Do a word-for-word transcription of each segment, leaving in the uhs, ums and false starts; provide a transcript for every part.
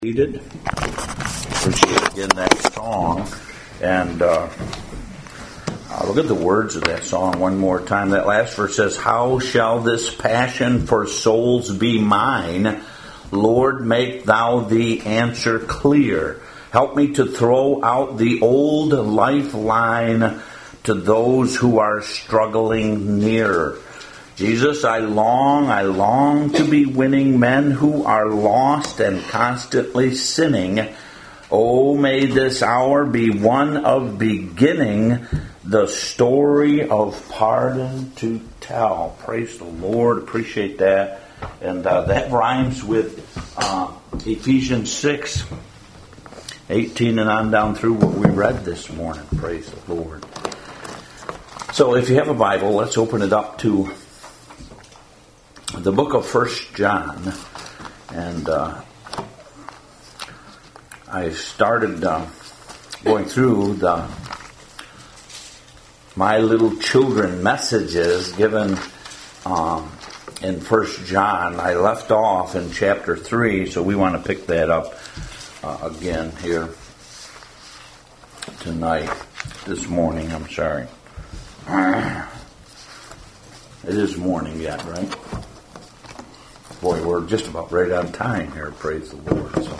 Needed. Appreciate again that song, and uh, uh, look at the words of that song one more time. That last verse says, "How shall this passion for souls be mine? Lord, make thou the answer clear. Help me to throw out the old lifeline to those who are struggling near. Jesus, I long, I long to be winning men who are lost and constantly sinning. Oh, may this hour be one of beginning the story of pardon to tell." Praise the Lord. Appreciate that. And uh, that rhymes with uh, Ephesians six, eighteen and on down through what we read this morning. Praise the Lord. So if you have a Bible, let's open it up to the book of First John, and uh, I started uh, going through the My Little Children messages given um, in First John. I left off in chapter three, so we want to pick that up uh, again here tonight, this morning, I'm sorry. It is morning yet, right? Boy, we're just about right on time here, praise the Lord. So,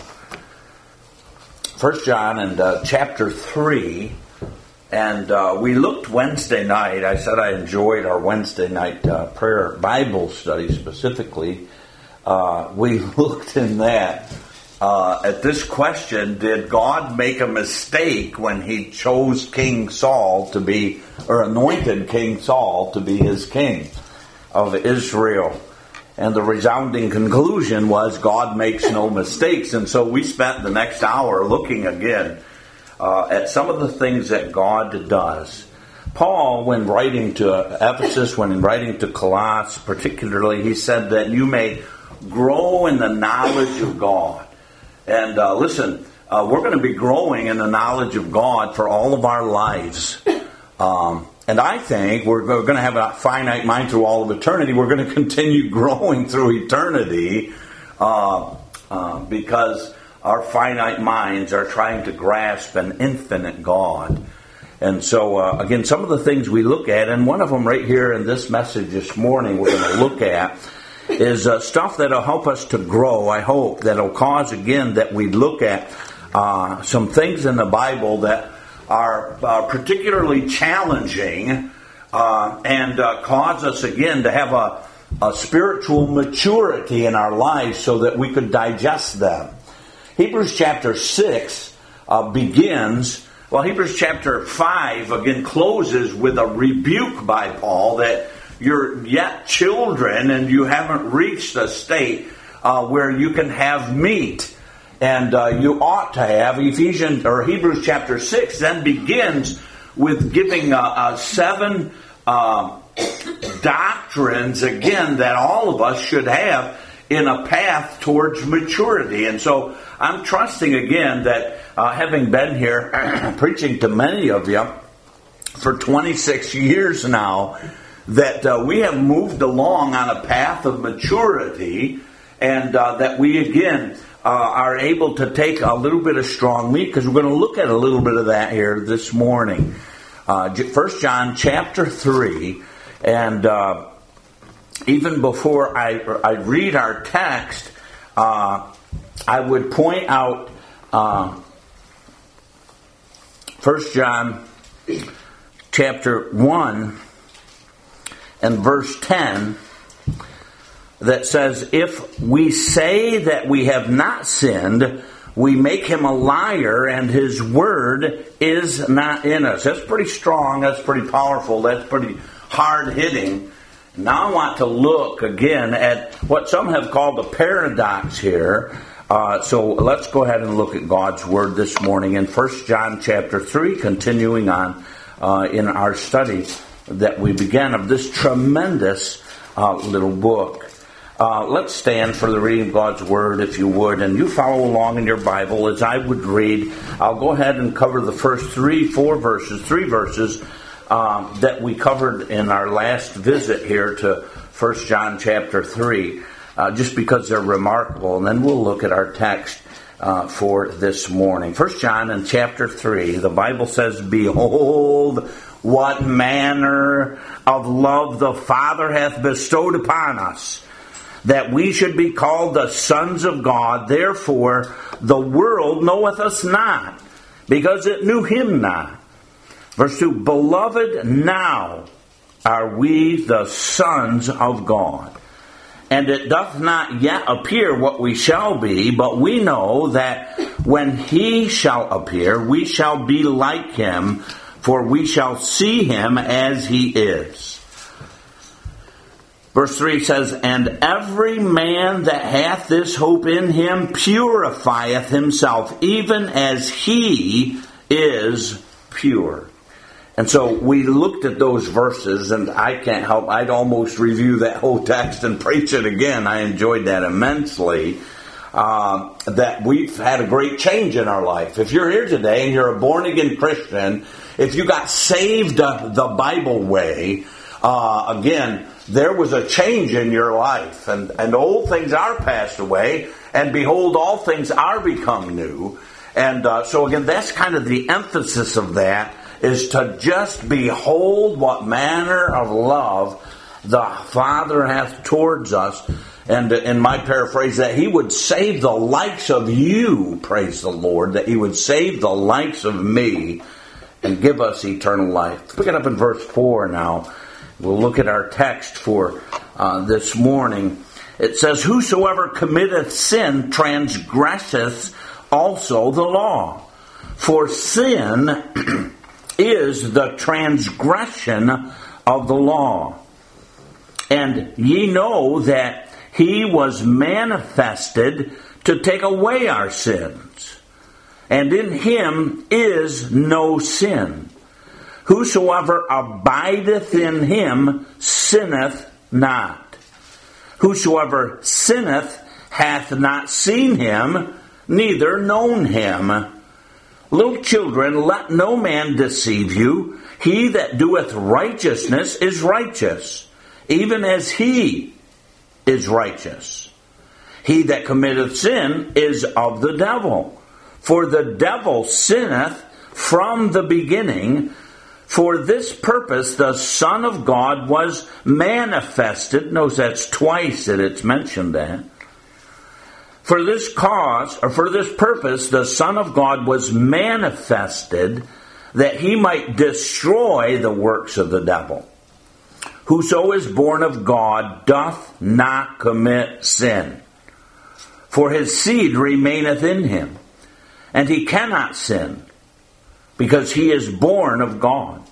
First John and uh, chapter three, and uh, we looked Wednesday night. I said I enjoyed our Wednesday night uh, prayer Bible study specifically. Uh, we looked in that uh, at this question: did God make a mistake when He chose King Saul to be, or anointed King Saul to be His king of Israel? And the resounding conclusion was God makes no mistakes. And so we spent the next hour looking again uh, at some of the things that God does. Paul, when writing to Ephesus, when writing to Colossus particularly, he said that you may grow in the knowledge of God. And uh, listen, uh, we're going to be growing in the knowledge of God for all of our lives. Um And I think we're going to have a finite mind through all of eternity. We're going to continue growing through eternity uh, uh, because our finite minds are trying to grasp an infinite God. And so, uh, again, some of the things we look at, and one of them right here in this message this morning we're going to look at, is uh, stuff that will help us to grow, I hope, that will cause, again, that we look at uh, some things in the Bible that are uh, particularly challenging uh, and uh, cause us, again, to have a, a spiritual maturity in our lives so that we could digest them. Hebrews chapter six uh, begins, well, Hebrews chapter five, again, closes with a rebuke by Paul that you're yet children and you haven't reached a state uh, where you can have meat. And uh, you ought to have. Ephesians or Hebrews chapter six then begins with giving uh, uh, seven uh, doctrines, again, that all of us should have in a path towards maturity. And so I'm trusting, again, that uh, having been here preaching to many of you for twenty-six years now, that uh, we have moved along on a path of maturity, and uh, that we, again, Uh, are able to take a little bit of strong meat, because we're going to look at a little bit of that here this morning. Uh, First John chapter three, and uh, even before I, I read our text, uh, I would point out uh, First John chapter one and verse ten, that says, "If we say that we have not sinned, we make him a liar, and his word is not in us." That's pretty strong. That's pretty powerful. That's pretty hard-hitting. Now I want to look again at what some have called a paradox here. Uh, so let's go ahead and look at God's word this morning in First John chapter three, continuing on uh, in our study that we began of this tremendous uh, little book. Uh, let's stand for the reading of God's Word, if you would, and you follow along in your Bible as I would read. I'll go ahead and cover the first three, four verses, three verses uh, that we covered in our last visit here to First John chapter three, uh, just because they're remarkable, and then we'll look at our text uh, for this morning. First John in chapter three, the Bible says, "Behold, what manner of love the Father hath bestowed upon us, that we should be called the sons of God. Therefore the world knoweth us not, because it knew him not." Verse two, "Beloved, now are we the sons of God, and it doth not yet appear what we shall be, but we know that when he shall appear, we shall be like him, for we shall see him as he is." Verse three says, "And every man that hath this hope in him purifieth himself, even as he is pure." And so we looked at those verses, and I can't help, I'd almost review that whole text and preach it again. I enjoyed that immensely. Uh, that we've had a great change in our life. If you're here today and you're a born-again Christian, if you got saved the Bible way, uh, again, there was a change in your life. And, and old things are passed away, and behold, all things are become new. And uh, so again, that's kind of the emphasis of that, is to just behold what manner of love the Father hath towards us. And in my paraphrase, that he would save the likes of you, praise the Lord, that he would save the likes of me and give us eternal life. Pick it up in verse four now. We'll look at our text for uh, this morning. It says, "Whosoever committeth sin transgresseth also the law. For sin is the transgression of the law. And ye know that he was manifested to take away our sins. And in him is no sin. Whosoever abideth in him sinneth not. Whosoever sinneth hath not seen him, neither known him. Little children, let no man deceive you. He that doeth righteousness is righteous, even as he is righteous. He that committeth sin is of the devil. For the devil sinneth from the beginning. For this purpose the Son of God was manifested." Notice that's twice that it's mentioned that. For this cause, or for this purpose, the Son of God was manifested, that he might destroy the works of the devil. Whoso is born of God doth not commit sin, for his seed remaineth in him, and he cannot sin, because he is born of God.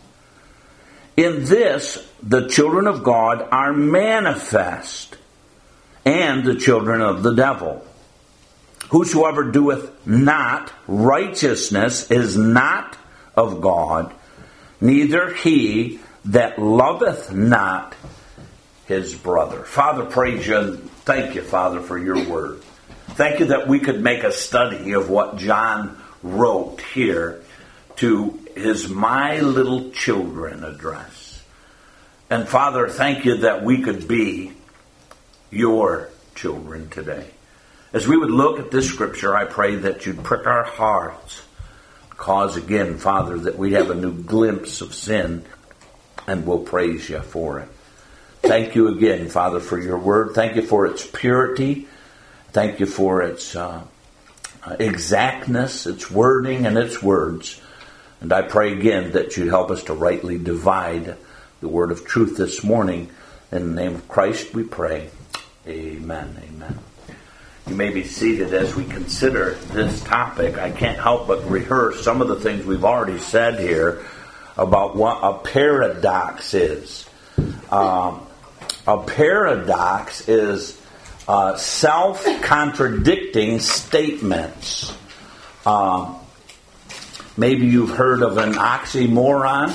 In this the children of God are manifest, and the children of the devil. Whosoever doeth not righteousness is not of God, neither he that loveth not his brother. Father, praise you and thank you, Father, for your word. Thank you that we could make a study of what John wrote here to his My Little Children address. And Father, thank you that we could be your children today. As we would look at this scripture, I pray that you'd prick our hearts. Cause again, Father, that we have a new glimpse of sin, and we'll praise you for it. Thank you again, Father, for your word. Thank you for its purity. Thank you for its uh, exactness, its wording, and its words. And I pray again that you'd help us to rightly divide the word of truth this morning. In the name of Christ we pray. Amen. Amen. You may be seated as we consider this topic. I can't help but rehearse some of the things we've already said here about what a paradox is. Um, a paradox is uh, self-contradicting statements. Um, maybe you've heard of an oxymoron.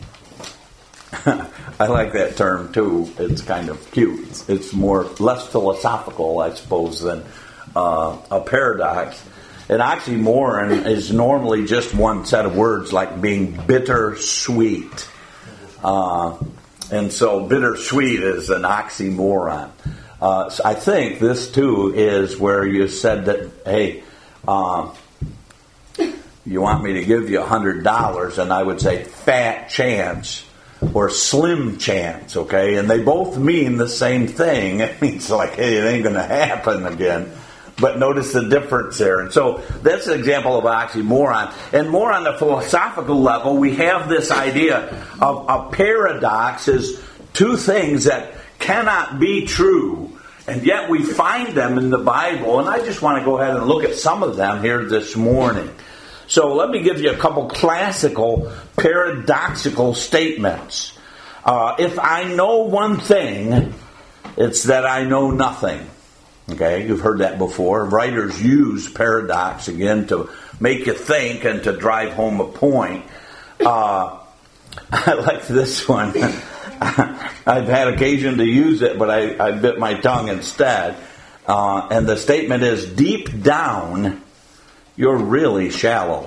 I like that term too. It's kind of cute. It's, it's more less philosophical, I suppose, than uh, a paradox. An oxymoron is normally just one set of words, like being bittersweet. Uh, and so bittersweet is an oxymoron. Uh, so I think this too is where you said that, hey, Uh, you want me to give you one hundred dollars, and I would say fat chance or slim chance, okay? And they both mean the same thing. It means like, hey, it ain't going to happen again. But notice the difference there. And so that's an example of oxymoron. And more on the philosophical level, we have this idea of a paradox is two things that cannot be true, and yet we find them in the Bible. And I just want to go ahead and look at some of them here this morning. So let me give you a couple classical paradoxical statements. Uh, if I know one thing, it's that I know nothing. Okay, you've heard that before. Writers use paradox, again, to make you think and to drive home a point. Uh, I like this one. I've had occasion to use it, but I, I bit my tongue instead. Uh, and the statement is, deep down, you're really shallow.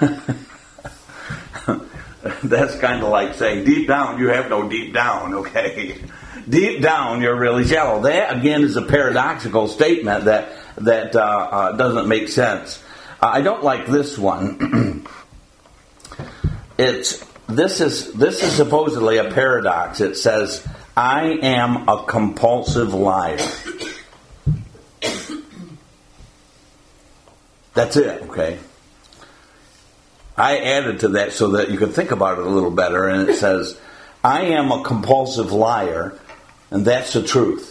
That's kind of like saying, deep down, you have no deep down, okay? Deep down, you're really shallow. That, again, is a paradoxical statement that that uh, uh, doesn't make sense. Uh, I don't like this one. it's this is this is supposedly a paradox. It says, "I am a compulsive liar." That's it. Okay. I added to that so that you could think about it a little better, and it says, "I am a compulsive liar." And that's the truth.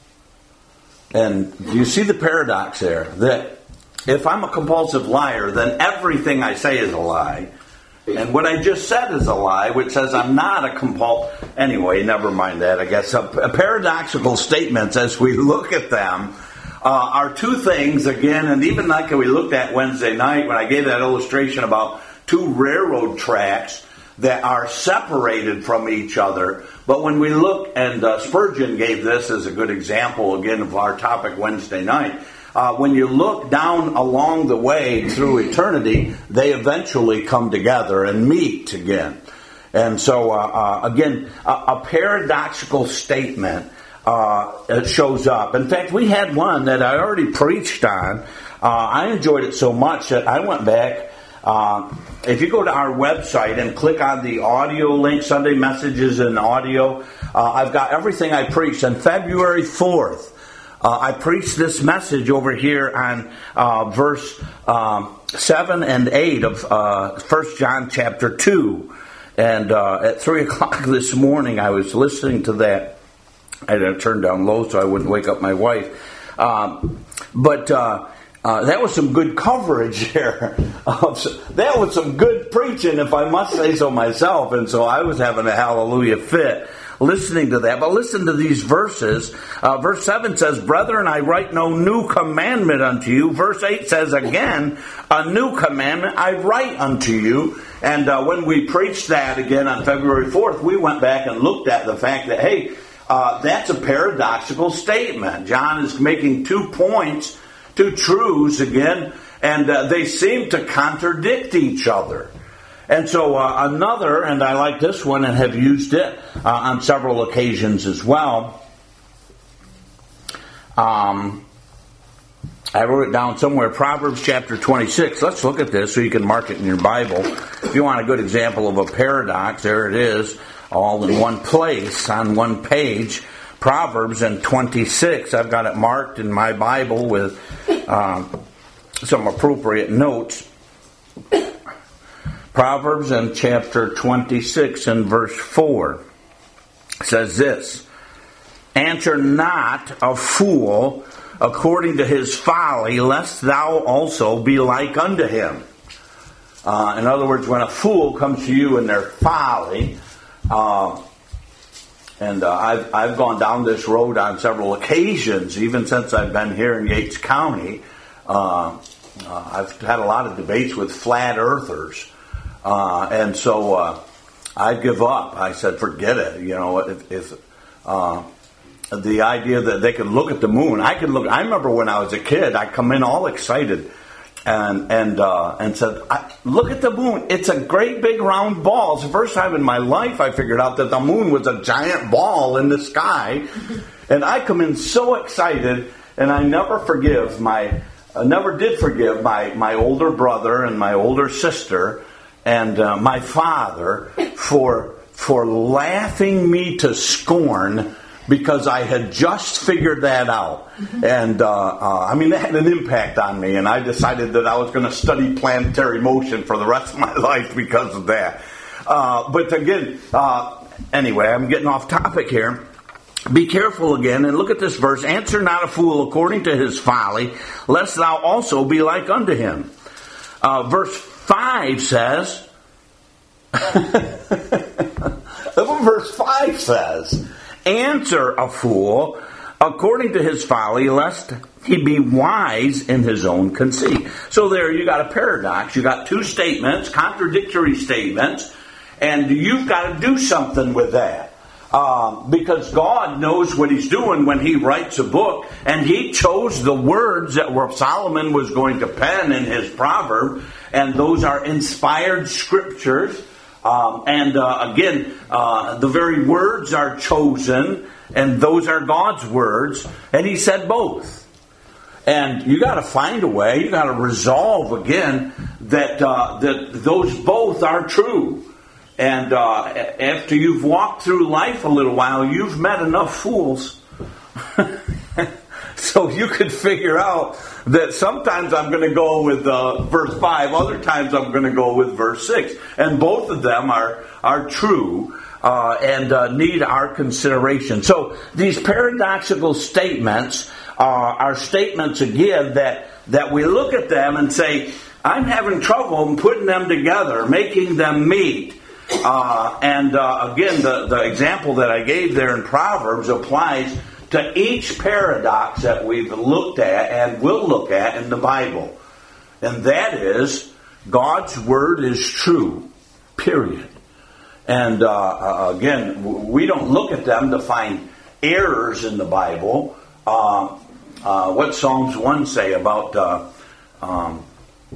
And you see the paradox there, that if I'm a compulsive liar, then everything I say is a lie. And what I just said is a lie, which says I'm not a compulsive... Anyway, never mind that, I guess. A, a paradoxical statements, as we look at them, uh, are two things, again, and even like we looked at Wednesday night when I gave that illustration about two railroad tracks that are separated from each other. But when we look, and uh, Spurgeon gave this as a good example, again, of our topic Wednesday night, uh, when you look down along the way through eternity, they eventually come together and meet again. And so, uh, uh, again, a, a paradoxical statement uh, it shows up. In fact, we had one that I already preached on. Uh, I enjoyed it so much that I went back. Uh, if you go to our website and click on the audio link, Sunday Messages and Audio, uh, I've got everything I preached. On February fourth, uh, I preached this message over here on uh, verse um, seven and eight of uh, First John chapter two. And uh, at three o'clock this morning, I was listening to that. I had to turn down low so I wouldn't wake up my wife. Um, but... Uh, Uh, that was some good coverage there. That was some good preaching, if I must say so myself. And so I was having a hallelujah fit listening to that. But listen to these verses. Uh, verse seven says, "Brethren, I write no new commandment unto you." Verse eight says again, "A new commandment I write unto you." And uh, when we preached that again on February fourth, we went back and looked at the fact that, hey, uh, that's a paradoxical statement. John is making two points, two truths again, and uh, they seem to contradict each other. And so uh, another, and I like this one and have used it uh, on several occasions as well. Um, I wrote it down somewhere, Proverbs chapter twenty-six. Let's look at this so you can mark it in your Bible. If you want a good example of a paradox, there it is, all in one place, on one page. Proverbs and twenty-six. I've got it marked in my Bible with uh, some appropriate notes. Proverbs and chapter twenty-six and verse four says this, "Answer not a fool according to his folly, lest thou also be like unto him." Uh, in other words, when a fool comes to you in their folly, uh, And uh, I've I've gone down this road on several occasions, even since I've been here in Yates County. Uh, uh, I've had a lot of debates with flat earthers, uh, and so uh, I give up. I said, forget it. You know, if, if uh, the idea that they could look at the moon, I could look. I remember when I was a kid, I'd come in all excited. And and uh, and said, I, look at the moon. It's a great big round ball. It's the first time in my life I figured out that the moon was a giant ball in the sky. And I come in so excited, and I never forgive my uh, never did forgive my, my older brother and my older sister and uh, my father for for laughing me to scorn because I had just figured that out. And, uh, uh, I mean, that had an impact on me, and I decided that I was going to study planetary motion for the rest of my life because of that. Uh, but again, uh, anyway, I'm getting off topic here. Be careful again, and look at this verse. Answer not a fool according to his folly, lest thou also be like unto him. Uh, verse five says, look what verse five says. Answer a fool according to his folly, lest he be wise in his own conceit. So there you got a paradox. You got two statements, contradictory statements, and you've got to do something with that. Um, because God knows what he's doing when he writes a book, and he chose the words that were Solomon was going to pen in his proverb, and those are inspired scriptures. Um, and uh, again, uh, the very words are chosen, and those are God's words, and he said both. And you got to find a way, you got to resolve again that uh, that those both are true. And uh, after you've walked through life a little while, you've met enough fools. So you could figure out that sometimes I'm going to go with uh, verse five, other times I'm going to go with verse six. And both of them are, are true uh, and uh, need our consideration. So these paradoxical statements uh, are statements, again, that, that we look at them and say, I'm having trouble in putting them together, making them meet. Uh, and uh, again, the, the example that I gave there in Proverbs applies to each paradox that we've looked at and will look at in the Bible. And that is, God's Word is true, period. And uh, again, we don't look at them to find errors in the Bible. Uh, uh, what Psalms one say about... Uh, um,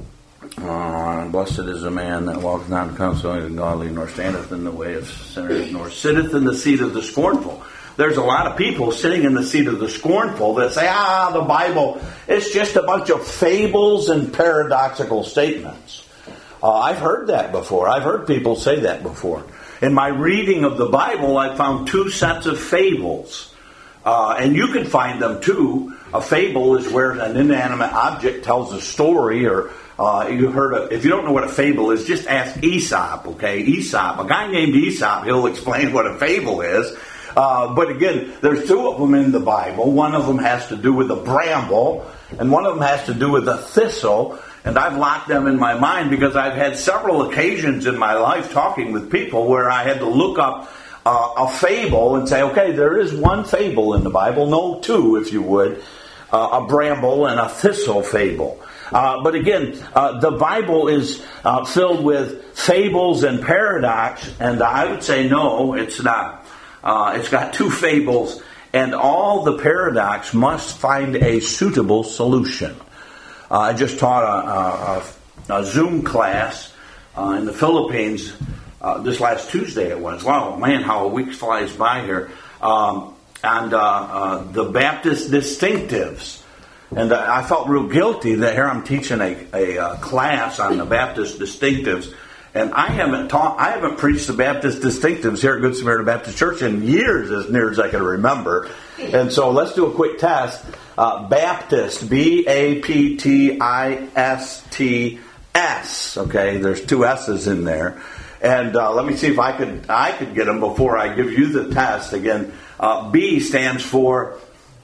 Uh, blessed is the man that walketh not in counsel of the godly, nor standeth in the way of sinners, nor sitteth in the seat of the scornful. There's a lot of people sitting in the seat of the scornful that say, ah, the Bible, it's just a bunch of fables and paradoxical statements. Uh, I've heard that before. I've heard people say that before. In my reading of the Bible, I found two sets of fables. Uh, and you can find them too. A fable is where an inanimate object tells a story, or Uh, you heard of, if you don't know what a fable is, just ask Aesop, okay? Aesop, a guy named Aesop, he'll explain what a fable is. Uh, but again, there's two of them in the Bible. One of them has to do with a bramble, and one of them has to do with a thistle. And I've locked them in my mind because I've had several occasions in my life talking with people where I had to look up uh, a fable and say, okay, there is one fable in the Bible, no two, if you would, uh, a bramble and a thistle fable. Uh, but again, uh, the Bible is uh, filled with fables and paradox, and I would say no, it's not. Uh, it's got two fables, and all the paradox must find a suitable solution. Uh, I just taught a, a, a Zoom class uh, in the Philippines uh, this last Tuesday it was. Wow, man, how a week flies by here. Um, and uh, uh, the Baptist distinctives. And uh, I felt real guilty that here I'm teaching a, a uh, class on the Baptist distinctives, and I haven't taught, I haven't preached the Baptist distinctives here at Good Samaritan Baptist Church in years, as near as I can remember. And so let's do a quick test. Uh, Baptist, B A P T I S T S. Okay, there's two S's in there, and uh, let me see if I could I could get them before I give you the test. Again, uh, B stands for.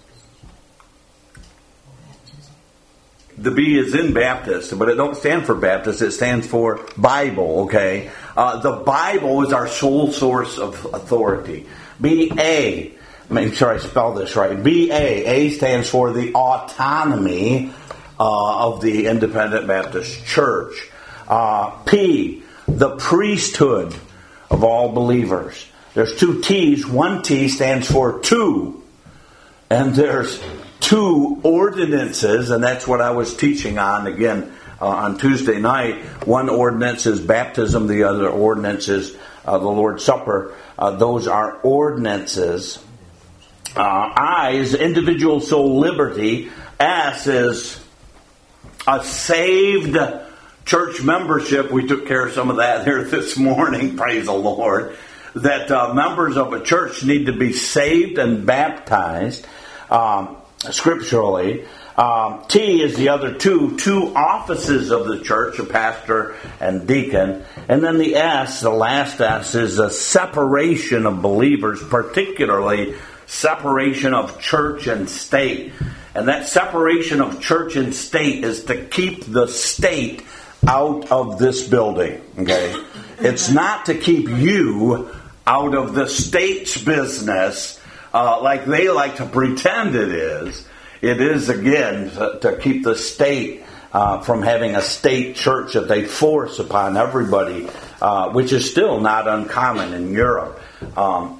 The B is in Baptist, but it don't stand for Baptist. It stands for Bible, okay? Uh, the Bible is our sole source of authority. B A, make sure I spell this right. B A, A stands for the autonomy uh, of the Independent Baptist Church. Uh, P, the priesthood of all believers. There's two T's. One T stands for two. And there's two ordinances, and that's what I was teaching on again uh, on Tuesday night. One ordinance is baptism, the other ordinance is uh, the Lord's Supper. Uh, those are ordinances. Uh, I is individual soul liberty. S is a saved church membership. We took care of some of that here this morning, praise the Lord, that uh, members of a church need to be saved and baptized um, scripturally. Um, T is the other two, two offices of the church, a pastor and deacon. And then the S, the last S, is a separation of believers, particularly separation of church and state. And that separation of church and state is to keep the state out of this building. Okay? It's not to keep you out of the state's business uh, like they like to pretend it is. It is, again, to keep the state uh, from having a state church that they force upon everybody, uh, which is still not uncommon in Europe. Um,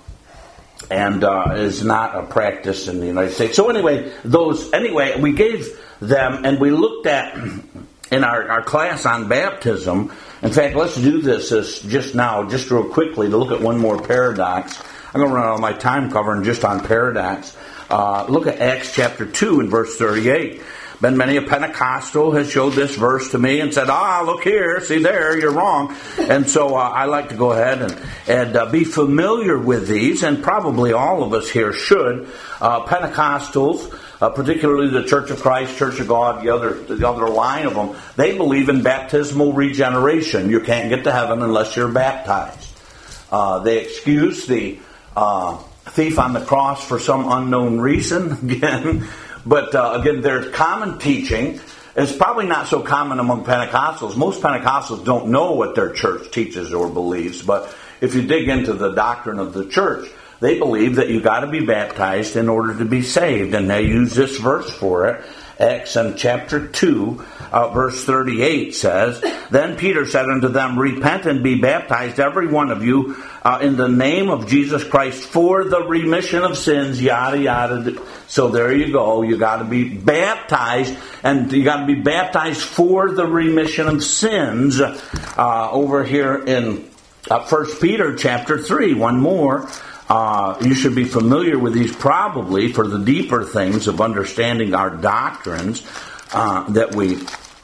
and uh, is not a practice in the United States. So anyway, those anyway, we gave them, and we looked at in our, our class on baptism. In fact, let's do this as just now, just real quickly, to look at one more paradox. I'm going to run out of my time covering just on paradox. Uh, look at Acts chapter two and verse thirty-eight. Been many a Pentecostal has showed this verse to me and said, ah, look here, see there, you're wrong. And so uh, I like to go ahead and, and uh, be familiar with these, and probably all of us here should. Uh, Pentecostals, uh, particularly the Church of Christ, Church of God, the other, the other line of them, they believe in baptismal regeneration. You can't get to heaven unless you're baptized. Uh, they excuse the uh, thief on the cross for some unknown reason, again. But uh, again, their common teaching is probably not so common among Pentecostals. Most Pentecostals don't know what their church teaches or believes. But if you dig into the doctrine of the church, they believe that you got to be baptized in order to be saved. And they use this verse for it. Acts in chapter two, uh, verse thirty-eight says, Then Peter said unto them, Repent and be baptized, every one of you, uh, in the name of Jesus Christ, for the remission of sins, yada, yada. So there you go. You got to be baptized, and you got to be baptized for the remission of sins. Uh, over here in uh, First Peter chapter three, one more. Uh, you should be familiar with these probably for the deeper things of understanding our doctrines uh, that we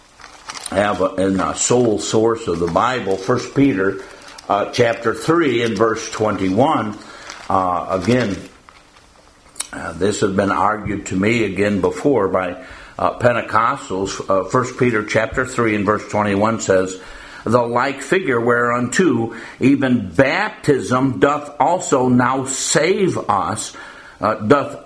have in a sole source of the Bible. First Peter uh, chapter three and verse twenty-one. Uh, again, uh, this has been argued to me again before by uh, Pentecostals. Uh, First Peter chapter three and verse twenty-one says, The like figure whereunto even baptism doth also now save us, uh, doth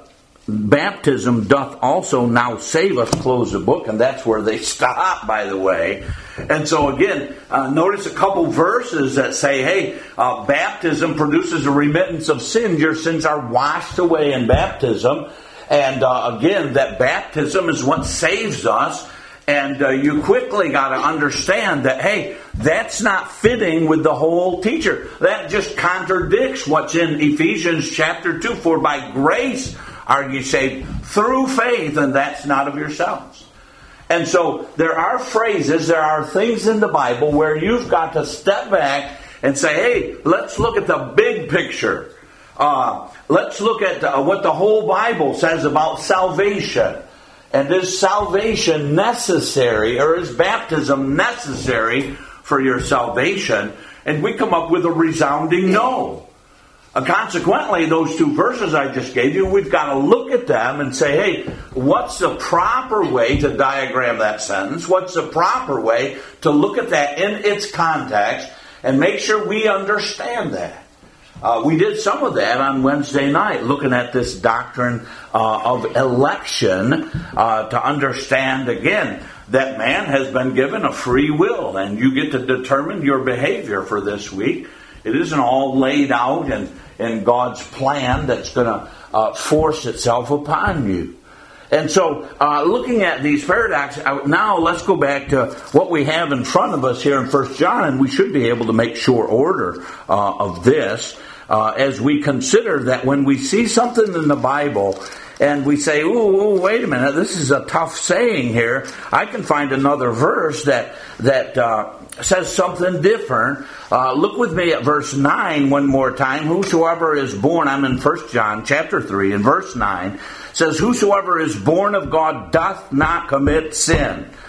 baptism doth also now save us, close the book, and that's where they stop, by the way. And so again, uh, notice a couple verses that say, hey, uh, baptism produces a remittance of sins. Your sins are washed away in baptism. And uh, again, that baptism is what saves us. And uh, you quickly got to understand that, hey, that's not fitting with the whole teacher. That just contradicts what's in Ephesians chapter two. For by grace are ye saved through faith, and that's not of yourselves. And so there are phrases, there are things in the Bible where you've got to step back and say, hey, let's look at the big picture. Uh, let's look at uh, what the whole Bible says about salvation. And is salvation necessary, or is baptism necessary for your salvation? And we come up with a resounding no. Uh, consequently, those two verses I just gave you, we've got to look at them and say, hey, what's the proper way to diagram that sentence? What's the proper way to look at that in its context and make sure we understand that? Uh, we did some of that on Wednesday night, looking at this doctrine uh, of election uh, to understand, again, that man has been given a free will, and you get to determine your behavior for this week. It isn't all laid out in, in God's plan that's going to uh, force itself upon you. And so, uh, looking at these paradoxes, now let's go back to what we have in front of us here in First John, and we should be able to make sure order uh, of this. Uh, as we consider that when we see something in the Bible and we say, ooh, ooh, wait a minute, this is a tough saying here, I can find another verse that that uh, says something different. Uh, look with me at verse nine one more time. Whosoever is born, I'm in First John chapter three and verse nine, says, whosoever is born of God doth not commit sin.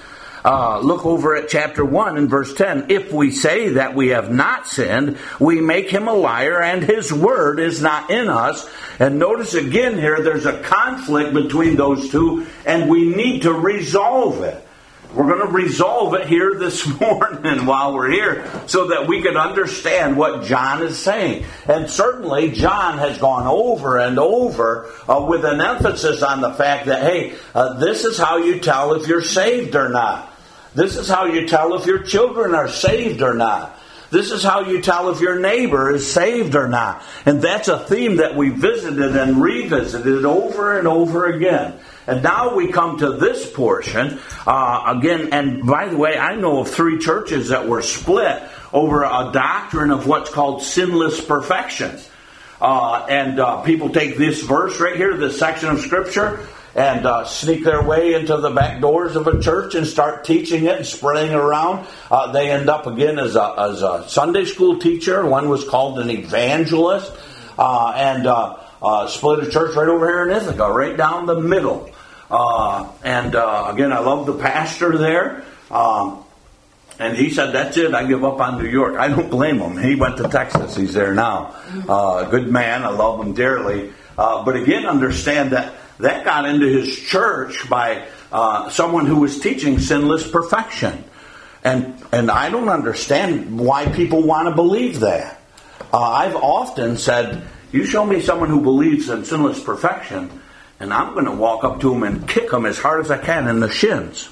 Uh, look over at chapter one and verse ten. If we say that we have not sinned, we make him a liar, and his word is not in us. And notice again here, there's a conflict between those two, and we need to resolve it. We're going to resolve it here this morning while we're here so that we can understand what John is saying. And certainly John has gone over and over uh, with an emphasis on the fact that, hey, uh, this is how you tell if you're saved or not. This is how you tell if your children are saved or not. This is how you tell if your neighbor is saved or not. And that's a theme that we visited and revisited over and over again. And now we come to this portion, uh, again, and by the way, I know of three churches that were split over a doctrine of what's called sinless perfection. Uh, and uh, people take this verse right here, this section of Scripture, and uh, sneak their way into the back doors of a church and start teaching it and spreading it around. Uh, they end up again as a, as a Sunday school teacher. One was called an evangelist, uh, and uh, uh, split a church right over here in Ithaca, right down the middle. Uh, and uh, again, I love the pastor there. Um, and he said, that's it, I give up on New York. I don't blame him. He went to Texas. He's there now. Uh, good man. I love him dearly. Uh, but again, understand that that got into his church by uh, someone who was teaching sinless perfection. And, and I don't understand why people want to believe that. Uh, I've often said, you show me someone who believes in sinless perfection, and I'm going to walk up to him and kick him as hard as I can in the shins.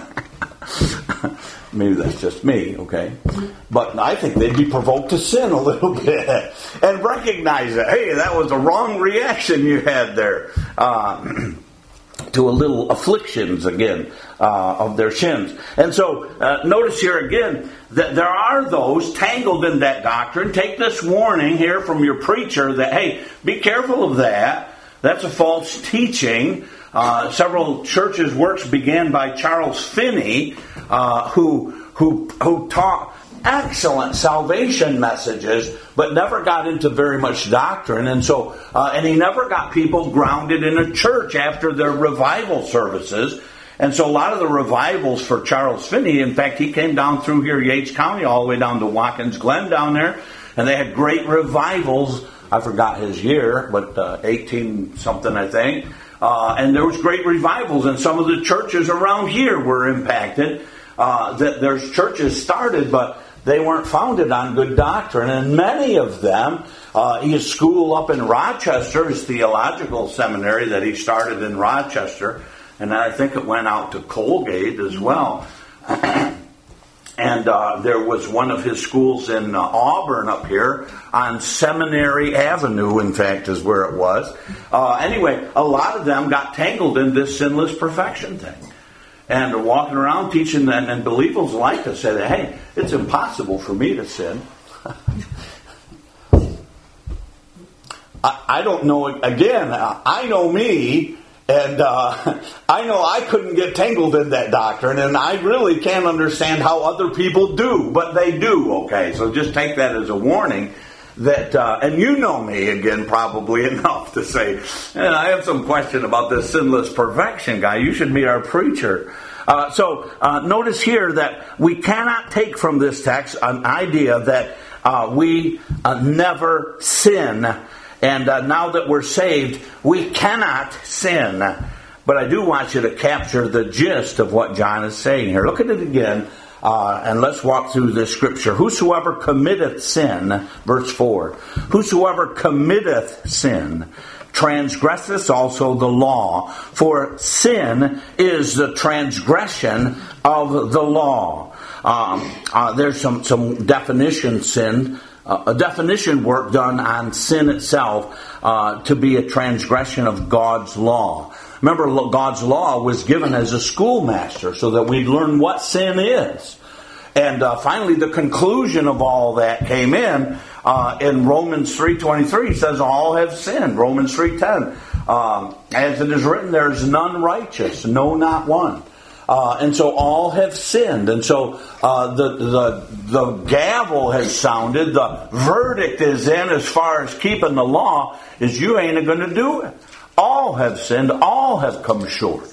Maybe that's just me, okay? But I think they'd be provoked to sin a little bit and recognize that, hey, that was a wrong reaction you had there uh, to a little afflictions, again, uh, of their sins. And so uh, notice here again that there are those tangled in that doctrine. Take this warning here from your preacher that, hey, be careful of that. That's a false teaching. Uh, several churches' works began by Charles Finney, uh, who who who taught excellent salvation messages, but never got into very much doctrine, and so uh, and he never got people grounded in a church after their revival services. And so a lot of the revivals for Charles Finney, in fact, he came down through here, Yates County, all the way down to Watkins Glen down there, and they had great revivals. I forgot his year, but uh, eighteen something, I think. Uh, and there was great revivals, and some of the churches around here were impacted. Uh, that there's churches started, but they weren't founded on good doctrine. And many of them, uh, his school up in Rochester, his theological seminary that he started in Rochester, and I think it went out to Colgate as well. And uh, there was one of his schools in uh, Auburn up here on Seminary Avenue, in fact, is where it was. Uh, anyway, a lot of them got tangled in this sinless perfection thing. And they're walking around teaching, and, and believers like to say that, hey, it's impossible for me to sin. I, I don't know, again, I know me. And uh, I know I couldn't get tangled in that doctrine, and I really can't understand how other people do, but they do, okay? So just take that as a warning that, uh, and you know me, again, probably enough to say, eh, I have some question about this sinless perfection guy. You should meet our preacher. Uh, so uh, notice here that we cannot take from this text an idea that uh, we uh, never sin. And uh, now that we're saved, we cannot sin. But I do want you to capture the gist of what John is saying here. Look at it again, uh, and let's walk through this scripture. Whosoever committeth sin, verse four, whosoever committeth sin, transgresseth also the law. For sin is the transgression of the law. Um, uh, there's some, some definition sin. Uh, a definition work done on sin itself uh, to be a transgression of God's law. Remember, God's law was given as a schoolmaster so that we'd learn what sin is. And uh, finally, the conclusion of all that came in uh, in Romans three twenty-three. It says, all have sinned. Romans three ten. Um, as it is written, there is none righteous, no, not one. Uh, and so all have sinned. And so uh, the, the the gavel has sounded. The verdict is in as far as keeping the law is you ain't going to do it. All have sinned. All have come short.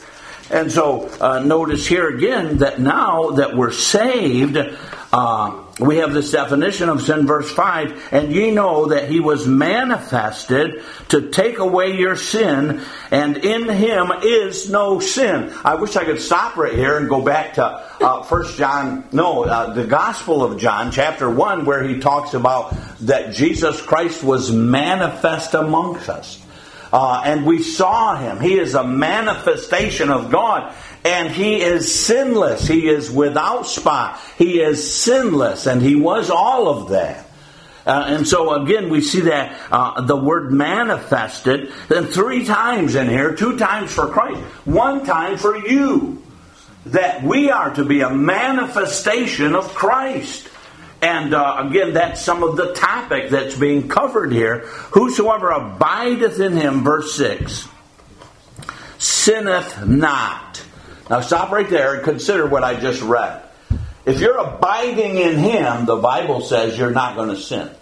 And so uh, notice here again that now that we're saved, uh, we have this definition of sin, verse five, and ye know that he was manifested to take away your sin, and in him is no sin. I wish I could stop right here and go back to uh, First John, no, uh, the Gospel of John, chapter one, where he talks about that Jesus Christ was manifest amongst us. Uh, and we saw him. He is a manifestation of God. And he is sinless. He is without spot. He is sinless. And he was all of that. Uh, and so again, we see that uh, the word manifested, and three times in here, two times for Christ, one time for you. That we are to be a manifestation of Christ. And uh, again, that's some of the topic that's being covered here. Whosoever abideth in him, verse six, sinneth not. Now stop right there and consider what I just read. If you're abiding in him, the Bible says you're not going to sin.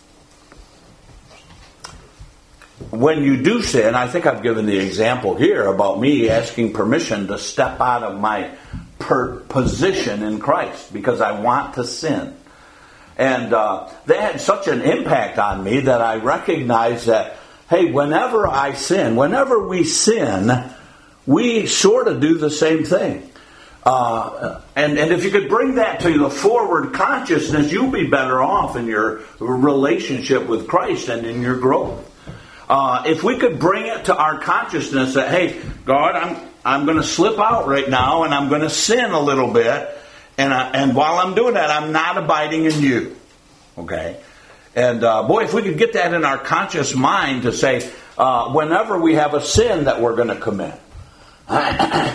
When you do sin, I think I've given the example here about me asking permission to step out of my per- position in Christ because I want to sin. And uh, they had such an impact on me that I recognized that, hey, whenever I sin, whenever we sin, we sort of do the same thing. Uh, and, and if you could bring that to the forward consciousness, you'll be better off in your relationship with Christ and in your growth. Uh, if we could bring it to our consciousness that, hey, God, I'm I'm going to slip out right now and I'm going to sin a little bit. And I, and while I'm doing that, I'm not abiding in you. Okay? And uh, boy, if we could get that in our conscious mind to say, uh, whenever we have a sin that we're going to commit. I'd,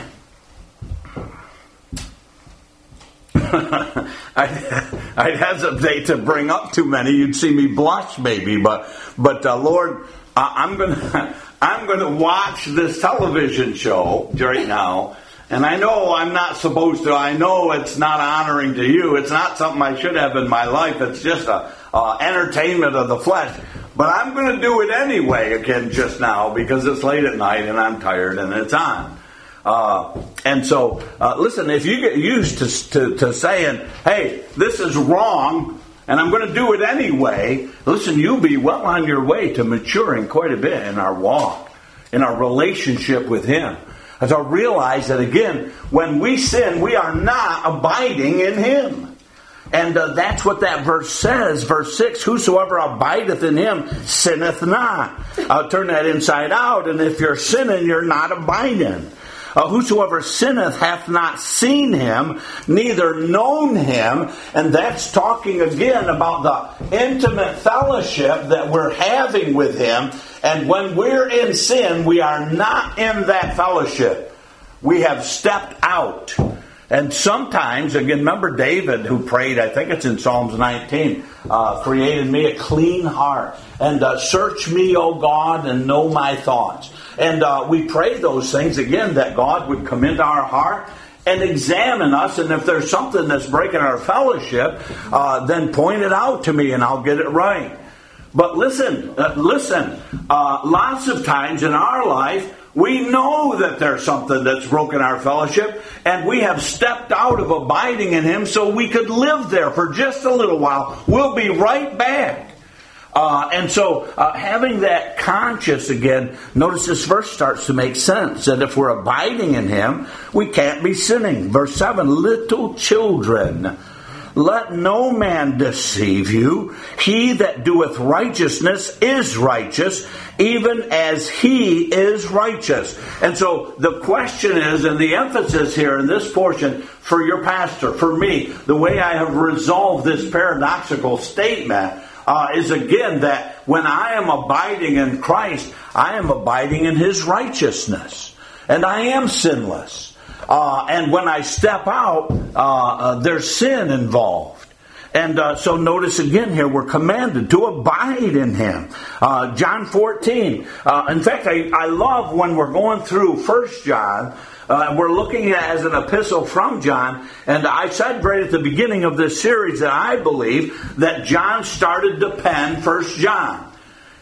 I'd hesitate to bring up too many. You'd see me blush maybe. But, but uh, Lord, uh, I'm going to I'm going to watch this television show right now. And I know I'm not supposed to. I know it's not honoring to you. It's not something I should have in my life. It's just a uh, entertainment of the flesh. But I'm going to do it anyway again just now because it's late at night and I'm tired and it's on. Uh, and so, uh, listen, if you get used to, to, to saying, hey, this is wrong and I'm going to do it anyway, listen, you'll be well on your way to maturing quite a bit in our walk, in our relationship with Him. As I realize that, again, when we sin, we are not abiding in Him. And uh, that's what that verse says. Verse six, whosoever abideth in Him sinneth not. I'll turn that inside out, and if you're sinning, you're not abiding. Uh, whosoever sinneth hath not seen Him, neither known Him. And that's talking again about the intimate fellowship that we're having with Him. And when we're in sin, we are not in that fellowship. We have stepped out. And sometimes, again, remember David who prayed, I think it's in Psalms nineteen, uh, created me a clean heart. And uh, search me, O God, and know my thoughts. And uh, we pray those things, again, that God would come into our heart and examine us. And if there's something that's breaking our fellowship, uh, then point it out to me and I'll get it right. But listen, uh, listen, uh, lots of times in our life, we know that there's something that's broken our fellowship, and we have stepped out of abiding in Him so we could live there for just a little while. We'll be right back. Uh, and so uh, having that conscious again, notice this verse starts to make sense. That if we're abiding in Him, we can't be sinning. Verse seven, little children, let no man deceive you. He that doeth righteousness is righteous, even as He is righteous. And so the question is, and the emphasis here in this portion for your pastor, for me, the way I have resolved this paradoxical statement uh, is again that when I am abiding in Christ, I am abiding in His righteousness. And I am sinless. Uh, and when I step out, uh, uh, there's sin involved. And uh, so notice again here, we're commanded to abide in Him. Uh, John fourteen. Uh, in fact, I, I love when we're going through First John, uh, we're looking at it as an epistle from John. And I said right at the beginning of this series that I believe that John started to pen First John.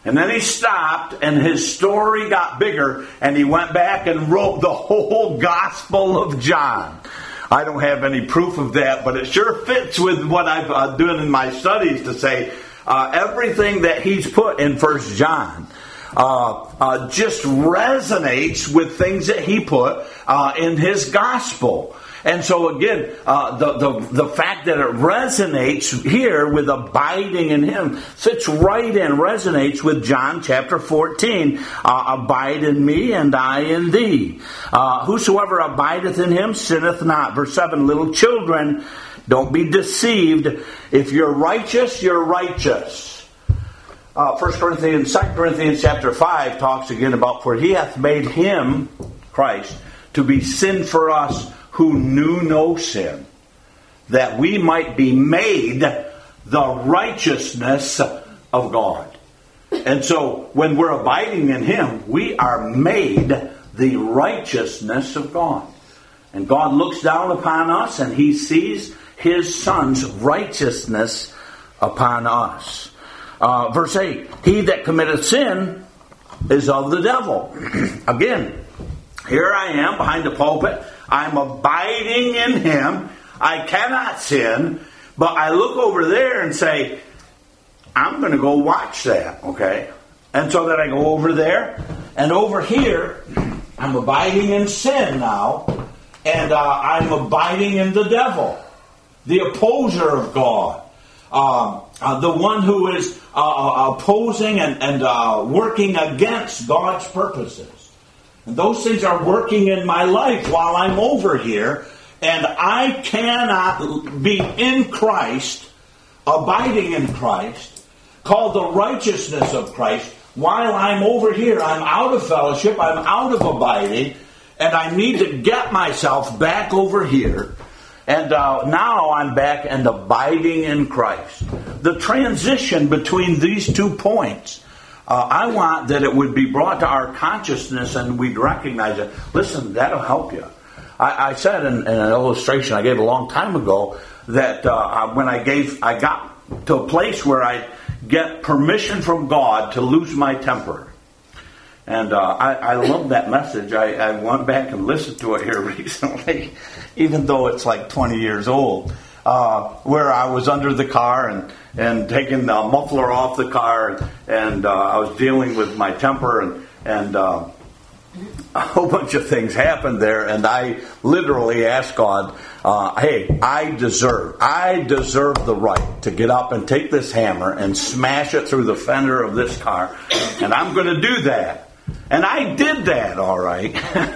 And then he stopped, and his story got bigger, and he went back and wrote the whole Gospel of John. I don't have any proof of that, but it sure fits with what I've uh, done in my studies to say uh, everything that he's put in First John uh, uh, just resonates with things that he put uh, in his Gospel. And so again, uh, the, the the fact that it resonates here with abiding in him fits right in, resonates with John chapter fourteen. Uh, Abide in me and I in thee. Uh, whosoever abideth in him sinneth not. Verse seven, little children, don't be deceived. If you're righteous, you're righteous. Uh, First Corinthians, Second Corinthians chapter five talks again about, for he hath made him, Christ, to be sin for us, who knew no sin, that we might be made the righteousness of God. And so, when we're abiding in him, we are made the righteousness of God. And God looks down upon us, and he sees his Son's righteousness upon us. Uh, verse eight, he that committeth sin is of the devil. Again, here I am behind the pulpit. I'm abiding in him. I cannot sin. But I look over there and say, I'm going to go watch that. Okay? And so then I go over there. And over here, I'm abiding in sin now. And uh, I'm abiding in the devil. The opposer of God. Uh, uh, the one who is uh, opposing and, and uh, working against God's purposes. And those things are working in my life while I'm over here. And I cannot be in Christ, abiding in Christ, called the righteousness of Christ, while I'm over here. I'm out of fellowship. I'm out of abiding. And I need to get myself back over here. And uh, now I'm back and abiding in Christ. The transition between these two points, Uh, I want that it would be brought to our consciousness and we'd recognize it. Listen, that'll help you. I, I said in, in an illustration I gave a long time ago that uh, when I gave, I got to a place where I get permission from God to lose my temper. And uh, I, I love that message. I, I went back and listened to it here recently, even though it's like twenty years old. Uh, where I was under the car and, and taking the muffler off the car, and, and uh, I was dealing with my temper, and, and uh, a whole bunch of things happened there, and I literally asked God, uh, hey, I deserve, I deserve the right to get up and take this hammer and smash it through the fender of this car, and I'm going to do that. And I did that, all right.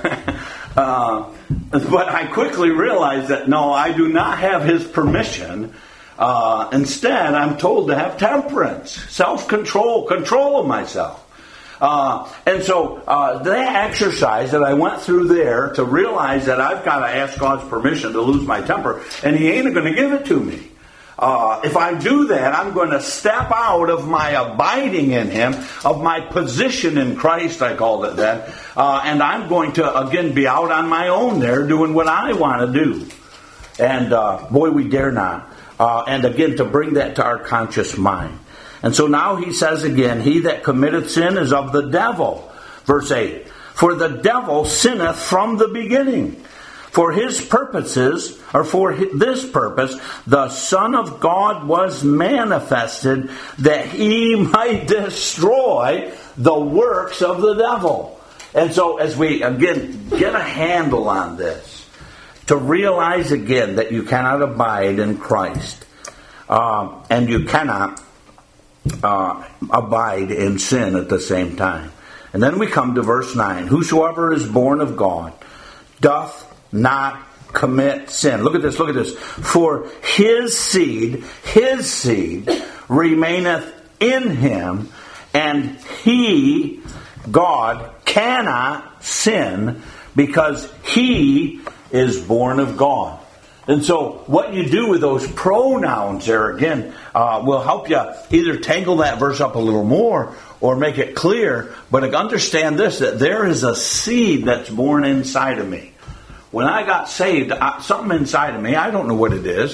uh, But I quickly realized that, no, I do not have his permission. Uh, instead, I'm told to have temperance, self-control, control of myself. Uh, and so uh, that exercise that I went through there to realize that I've got to ask God's permission to lose my temper, and he ain't going to give it to me. Uh, if I do that, I'm going to step out of my abiding in him, of my position in Christ, I called it then, uh, and I'm going to, again, be out on my own there doing what I want to do. And, uh, boy, we dare not. Uh, and, again, to bring that to our conscious mind. And so now he says again, he that committeth sin is of the devil. Verse eight, for the devil sinneth from the beginning. For his purposes, or for this purpose, the Son of God was manifested that he might destroy the works of the devil. And so as we, again, get a handle on this, to realize again that you cannot abide in Christ, uh, and you cannot uh, abide in sin at the same time. And then we come to verse nine. Whosoever is born of God doth not commit sin. Look at this, look at this. For his seed, his seed remaineth in him, and he, God, cannot sin because he is born of God. And so what you do with those pronouns there, again, uh, will help you either tangle that verse up a little more or make it clear. But understand this, that there is a seed that's born inside of me. When I got saved, I, something inside of me, I don't know what it is,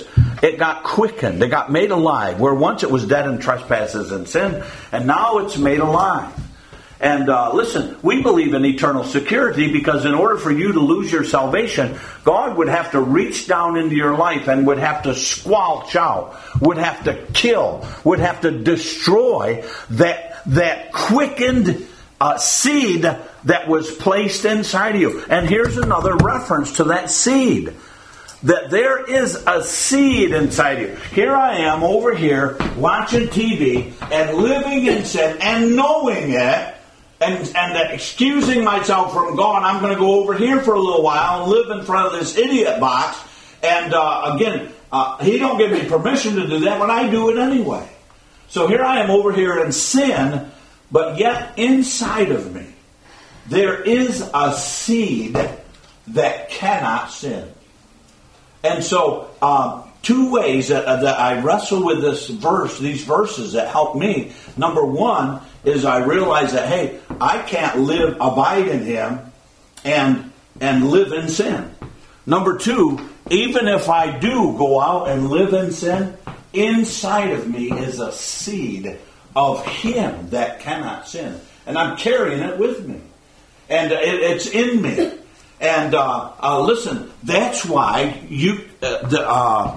it got quickened. It got made alive. Where once it was dead in trespasses and sin, and now it's made alive. And uh, listen, we believe in eternal security because in order for you to lose your salvation, God would have to reach down into your life and would have to squelch out, would have to kill, would have to destroy that, that quickened uh, seed that was placed inside of you. And here's another reference to that seed. That there is a seed inside you. Here I am over here watching T V and living in sin and knowing it. And, and excusing myself from God, I'm going to go over here for a little while and live in front of this idiot box. And uh, again, uh, he don't give me permission to do that, but I do it anyway. So here I am over here in sin, but yet inside of me, there is a seed that cannot sin. And so, uh, two ways that, uh, that I wrestle with this verse, these verses that help me. Number one is I realize that, hey, I can't live, abide in Him and, and live in sin. Number two, even if I do go out and live in sin, inside of me is a seed of Him that cannot sin. And I'm carrying it with me. And it, it's in me. And uh, uh, listen, that's why you... Uh, the, uh,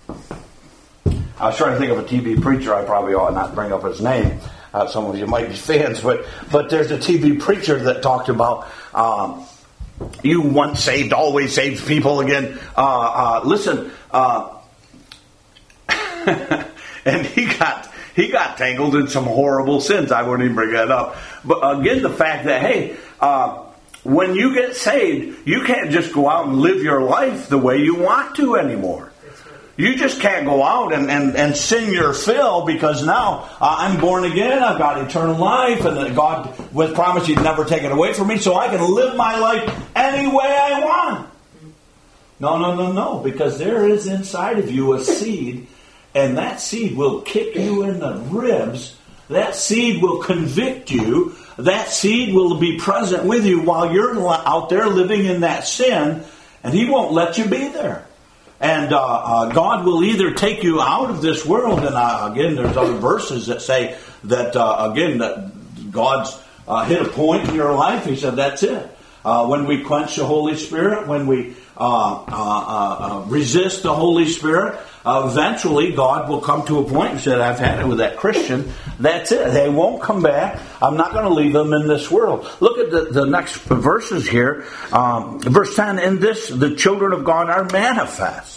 I was trying to think of a T V preacher. I probably ought not bring up his name. Uh, some of you might be fans, but but there's a T V preacher that talked about um, you once saved, always saved people again. Uh, uh, listen, uh, and he got he got tangled in some horrible sins. I wouldn't even bring that up. But again, the fact that hey. Uh, When you get saved, you can't just go out and live your life the way you want to anymore. You just can't go out and, and, and sin your fill because now uh, I'm born again, I've got eternal life, and God was promised He'd never take it away from me, so I can live my life any way I want. No, no, no, no, because there is inside of you a seed, and that seed will kick you in the ribs. That seed will convict you. That seed will be present with you while you're out there living in that sin, and He won't let you be there. And uh, uh, God will either take you out of this world, and uh, again, there's other verses that say that, uh, again, that God's uh, hit a point in your life. He said, that's it. Uh, when we quench the Holy Spirit, when we uh, uh, uh, resist the Holy Spirit, uh, eventually God will come to a point and say, I've had it with that Christian. That's it. They won't come back. I'm not going to leave them in this world. Look at the, the next verses here. Um, verse ten, in this the children of God are manifest.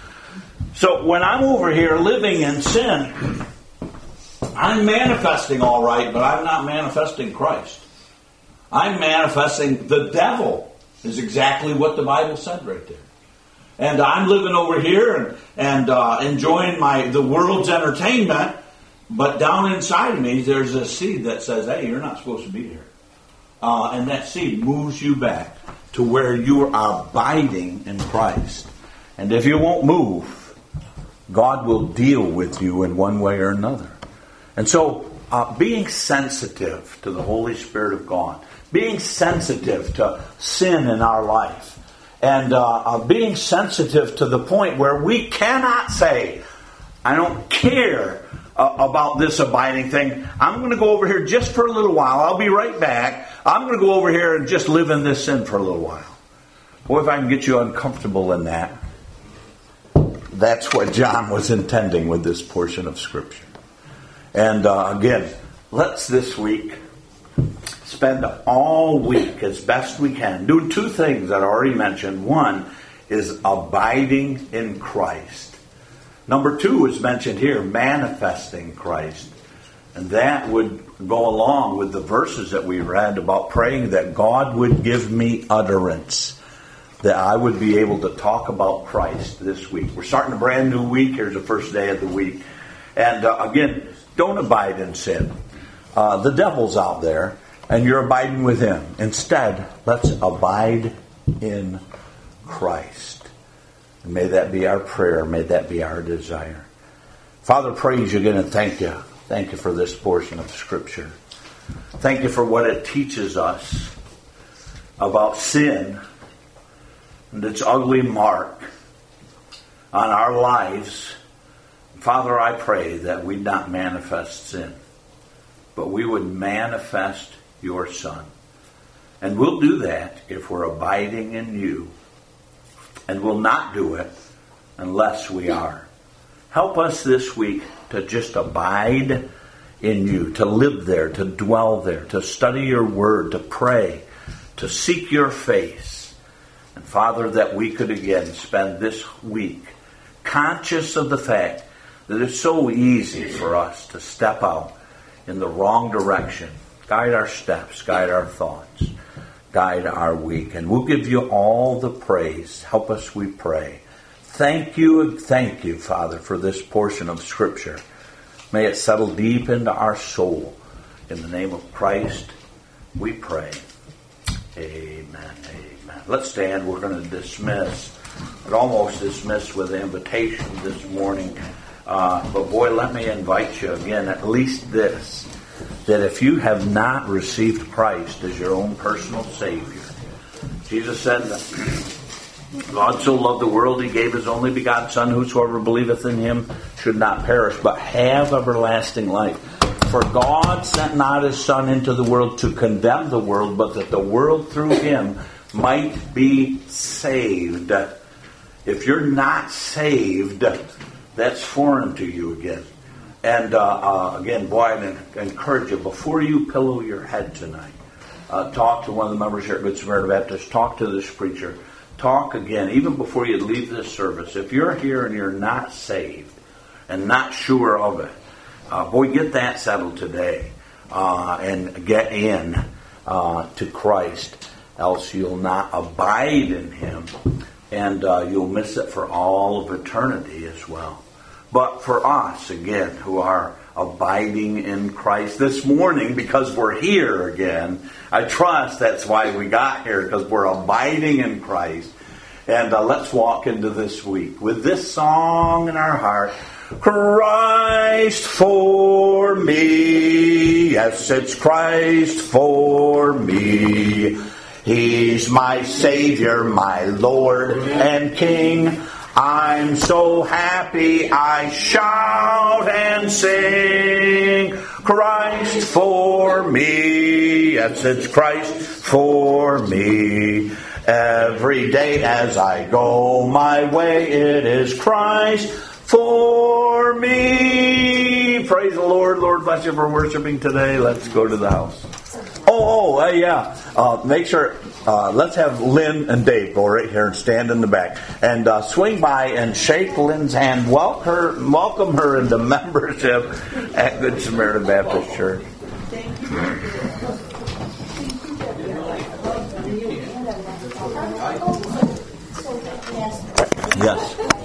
So when I'm over here living in sin, I'm manifesting all right, but I'm not manifesting Christ. I'm manifesting the devil, is exactly what the Bible said right there. And I'm living over here and, and uh, enjoying my the world's entertainment, but down inside of me there's a seed that says, hey, you're not supposed to be here. Uh, and that seed moves you back to where you are abiding in Christ. And if you won't move, God will deal with you in one way or another. And so uh, being sensitive to the Holy Spirit of God, being sensitive to sin in our life, and uh, uh, being sensitive to the point where we cannot say, I don't care uh, about this abiding thing. I'm going to go over here just for a little while. I'll be right back. I'm going to go over here and just live in this sin for a little while. Boy, if I can get you uncomfortable in that, that's what John was intending with this portion of Scripture. And uh, again, let's this week spend all week as best we can doing two things that I already mentioned. One is abiding in Christ. Number two is mentioned here, manifesting Christ. And that would go along with the verses that we read about praying that God would give me utterance, that I would be able to talk about Christ this week. We're starting a brand new week. Here's the first day of the week. And uh, again, don't abide in sin. Uh, the devil's out there, and you're abiding with him. Instead, let's abide in Christ. And may that be our prayer. May that be our desire. Father, praise you again and thank you. Thank you for this portion of Scripture. Thank you for what it teaches us about sin and its ugly mark. on our lives. Father, I pray that we'd not manifest sin, but we would manifest your Son. And we'll do that if we're abiding in you. And we'll not do it unless we are. Help us this week to just abide in you, to live there, to dwell there, to study your word, to pray, to seek your face. And Father, that we could again spend this week conscious of the fact that it's so easy for us to step out in the wrong direction. Guide our steps, guide our thoughts, guide our week. And we'll give you all the praise. Help us, we pray. Thank you and thank you, Father, for this portion of Scripture. May it settle deep into our soul. In the name of Christ, we pray. Amen. Amen. Let's stand. We're going to dismiss. But almost dismiss with an invitation this morning. Uh, but boy, let me invite you again, at least this, that if you have not received Christ as your own personal Savior, Jesus said that God so loved the world, he gave his only begotten Son, whosoever believeth in him should not perish, but have everlasting life. For God sent not his Son into the world to condemn the world, but that the world through him might be saved. If you're not saved, that's foreign to you again. And uh, uh, again, boy, I encourage you, before you pillow your head tonight, uh, talk to one of the members here at Good Samaritan Baptist, talk to this preacher. Talk again, even before you leave this service. If you're here and you're not saved and not sure of it, uh, boy, get that settled today uh, and get in uh, to Christ, else you'll not abide in him, and uh, you'll miss it for all of eternity as well. But for us, again, who are abiding in Christ this morning, because we're here again, I trust that's why we got here, because we're abiding in Christ. And uh, let's walk into this week with this song in our heart. Christ for me. Yes, it's Christ for me. He's my Savior, my Lord and King. I'm so happy I shout and sing. Christ for me. Yes, it's Christ for me. Every day as I go my way, it is Christ for me. Praise the Lord. Lord bless you for worshiping today. Let's go to the house. Oh, oh uh, yeah. Uh, make sure, uh, let's have Lynn and Dave go right here and stand in the back. And uh, swing by and shake Lynn's hand. Welcome her, welcome her into membership at Good Samaritan Baptist Church. Thank you. Yes.